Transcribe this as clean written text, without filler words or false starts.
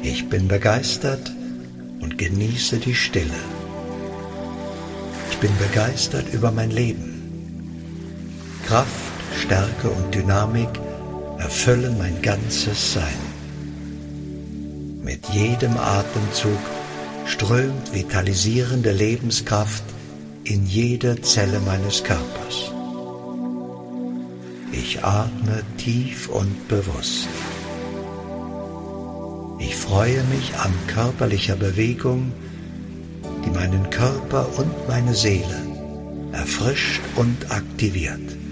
Ich bin begeistert und genieße die Stille. Ich bin begeistert über mein Leben. Kraft, Stärke und Dynamik erfüllen mein ganzes Sein. Mit jedem Atemzug strömt vitalisierende Lebenskraft in jede Zelle meines Körpers. Ich atme tief und bewusst. Ich freue mich an körperlicher Bewegung, die meinen Körper und meine Seele erfrischt und aktiviert.